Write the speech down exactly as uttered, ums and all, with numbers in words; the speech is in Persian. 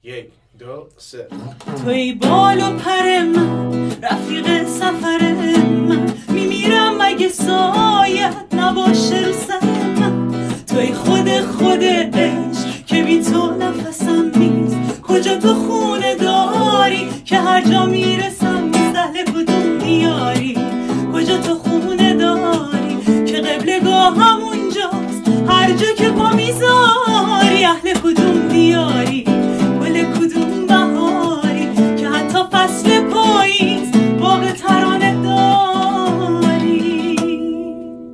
یک دو سه. توی بال و پر من، رفیق سفر من، میمیرم اگه سایت نباشه رو سر من. توی خود خود عشق که بی تو نفسم نیست. کجا تو خونه داری که هر جا میرسم مثل کدوم دیاری. کجا تو خونه داری که قبلگاه همونجاست، هر جا که پا میذاری اهل کدوم دیاری.